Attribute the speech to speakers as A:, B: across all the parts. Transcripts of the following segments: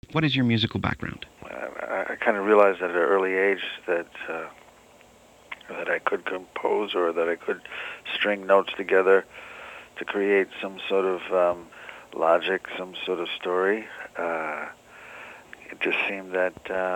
A: What is your musical background?
B: I kind of realized at an early age that I could compose, or that I could string notes together to create some sort of logic, some sort of story. It just seemed that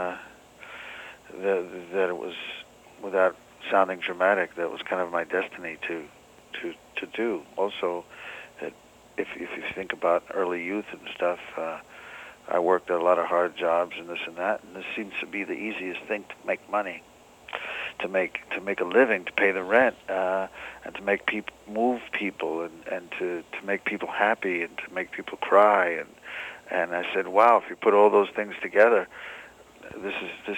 B: that it was, without sounding dramatic, that was kind of my destiny to do. Also, that if you think about early youth and stuff, I worked at a lot of hard jobs and this and that, and this seems to be the easiest thing to make money, to make a living, to pay the rent, and to make people move people, and to make people happy, and to make people cry, and I said, wow, if you put all those things together, this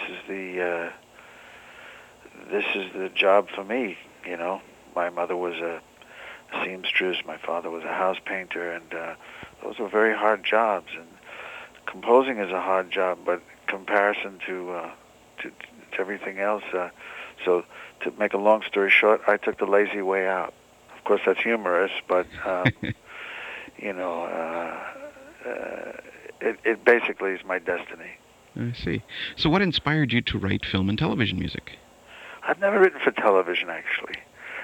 B: is the job for me. You know, my mother was a seamstress, my father was a house painter, and those were very hard jobs. And composing is a hard job, but in comparison to everything else. So to make a long story short, I took the lazy way out. Of course, that's humorous, but you know, it basically is my destiny.
A: I see. So what inspired you to write film and television music?
B: I've never written for television, actually.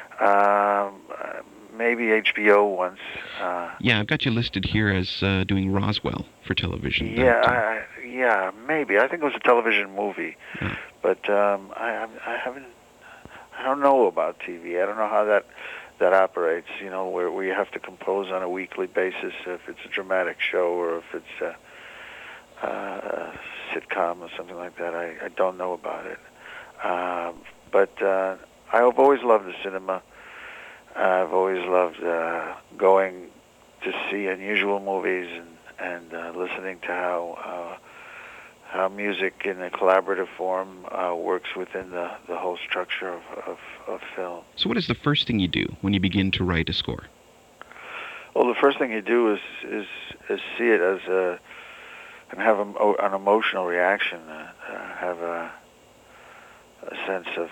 B: Maybe HBO once.
A: Yeah, I've got you listed here as doing Roswell for television.
B: Yeah, yeah, maybe. I think it was a television movie, but I haven't. I don't know about TV. I don't know how that operates. You know, where you have to compose on a weekly basis, if it's a dramatic show or if it's a sitcom or something like that. I don't know about it. But I've always loved the cinema. I've always loved going to see unusual movies and listening to how music in a collaborative form works within the whole structure of film.
A: So what is the first thing you do when you begin to write a score?
B: Well, the first thing you do is see it as and have an emotional reaction, have a sense of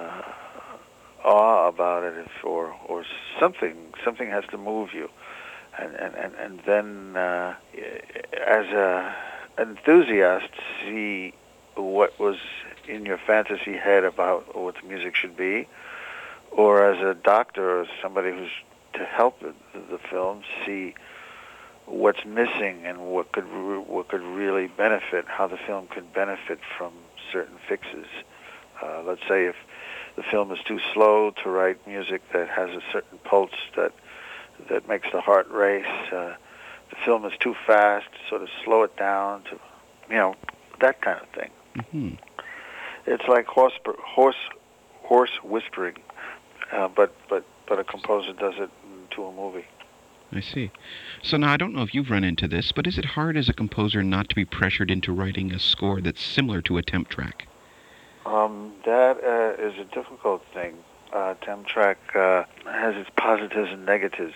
B: awe about it, or something has to move you, and then as a enthusiast, see what was in your fantasy head about what the music should be, or as a doctor or somebody who's to help the film, see what's missing and what could really benefit, how the film could benefit from certain fixes. Let's say if the film is too slow, to write music that has a certain pulse that makes the heart race. The film is too fast, sort of slow it down, to, you know, that kind of thing.
A: Mm-hmm.
B: It's like horse whispering, but a composer does it to a movie.
A: I see. So now I don't know if you've run into this, but is it hard as a composer not to be pressured into writing a score that's similar to a temp track?
B: That is a difficult thing. Temp track has its positives and negatives.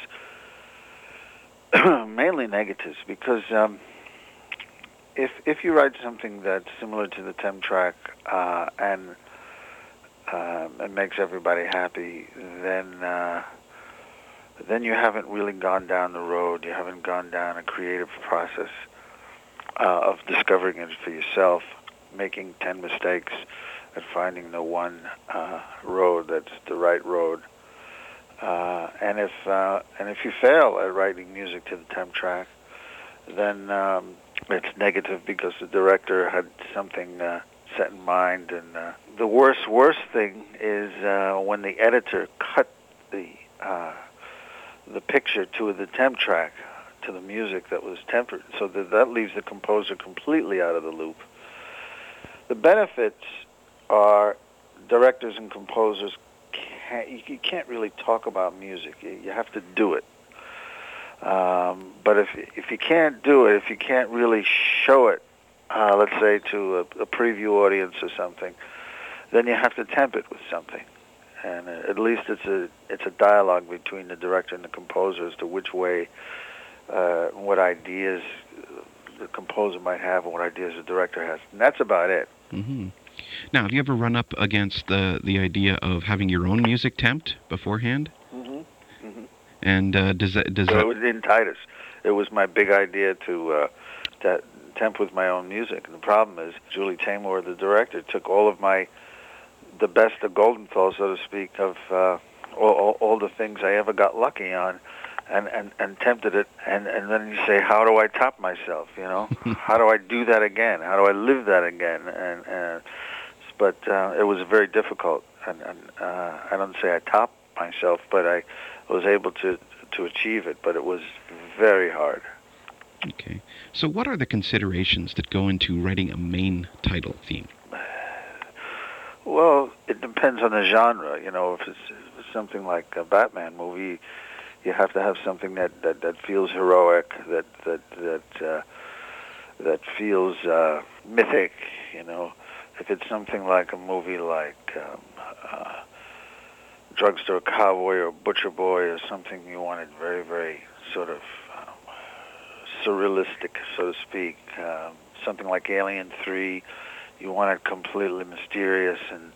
B: Mainly negatives, because if you write something that's similar to the temp track and makes everybody happy, then you haven't really gone down the road. You haven't gone down a creative process of discovering it for yourself, making 10 mistakes, and finding the one road that's the right road. And if you fail at writing music to the temp track, then it's negative because the director had something set in mind. And the worst thing is when the editor cut the picture to the temp track, to the music that was tempered, so that leaves the composer completely out of the loop. The benefits are directors and composers you can't really talk about music. You have to do it. But if you can't do it, if you can't really show it, let's say to a preview audience or something, then you have to temp it with something. And at least it's a dialogue between the director and the composer as to which way, what ideas the composer might have and what ideas the director has. And that's about it.
A: Mm-hmm. Now, have you ever run up against the idea of having your own music temped beforehand?
B: Mm-hmm. Mm-hmm.
A: And does that...
B: So it was in Titus. It was my big idea to content with my own music. And the problem is, Julie Taymor, the director, took all of the best of Goldenthal, so to speak, of all the things I ever got lucky on, and tempted it. And then you say, how do I top myself? You know, how do I do that again? How do I live that again? But it was very difficult. And I don't say I topped myself, but I was able to achieve it. But it was very hard.
A: Okay. So what are the considerations that go into writing a main title theme?
B: Well, it depends on the genre. You know, if it's something like a Batman movie, you have to have something that feels heroic, that feels mythic. You know, if it's something like a movie like Drugstore Cowboy or Butcher Boy or something, you want it very, very sort of surrealistic, so to speak. Something like Alien 3, you want it completely mysterious and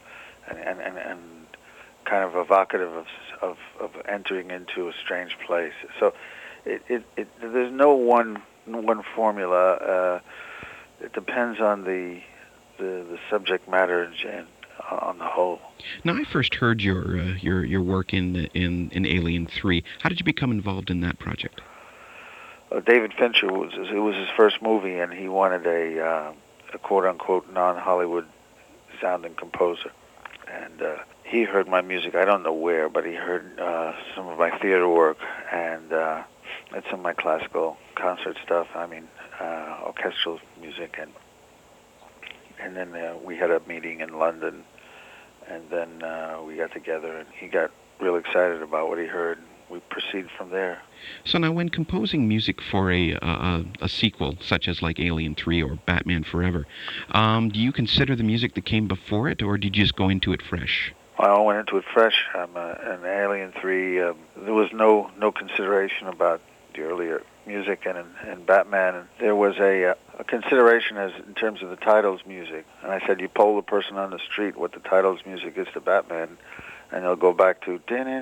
B: kind of evocative of entering into a strange place. So there's no one formula. It depends on the subject matter and on the whole.
A: Now, I first heard your work in Alien 3. How did you become involved in that project?
B: David Fincher it was his first movie, and he wanted a quote-unquote non-Hollywood sounding composer. And he heard my music, I don't know where, but he heard some of my theater work and some of my classical concert stuff, orchestral music. And then we had a meeting in London, and then we got together, and he got real excited about what he heard. We proceeded from there.
A: So now, when composing music for a sequel, such as like Alien 3 or Batman Forever, do you consider the music that came before it, or did you just go into it fresh?
B: I went into it fresh. In Alien 3, there was no consideration about the earlier music, and in Batman, and there was a consideration as in terms of the title's music. And I said, you poll the person on the street what the title's music is to Batman, and they'll go back to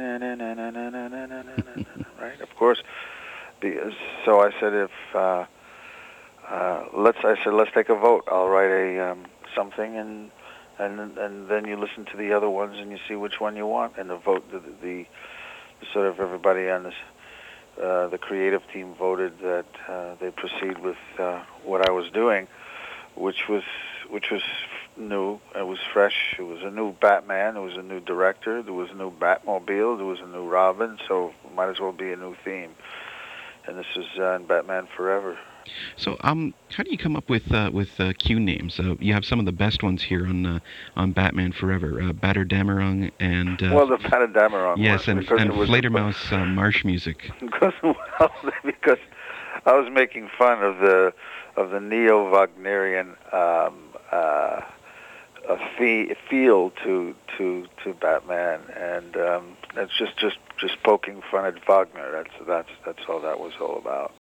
B: right, of course. So I said, let's take a vote. I'll write a something, and then you listen to the other ones and you see which one you want, and the vote. The sort of everybody on this, the creative team voted that they proceed with what I was doing, which was new. It was fresh. It was a new Batman. It was a new director. There was a new Batmobile. There was a new Robin. So it might as well be a new theme. And this is in Batman Forever.
A: So, how do you come up with cue names? You have some of the best ones here on Batman Forever, Batterdammerung and
B: well, the Batterdammerung.
A: Yes, and Fledermaus marsh music.
B: Because I was making fun of the neo-Wagnerian feel to Batman, and that's just poking fun at Wagner. That's all that was all about.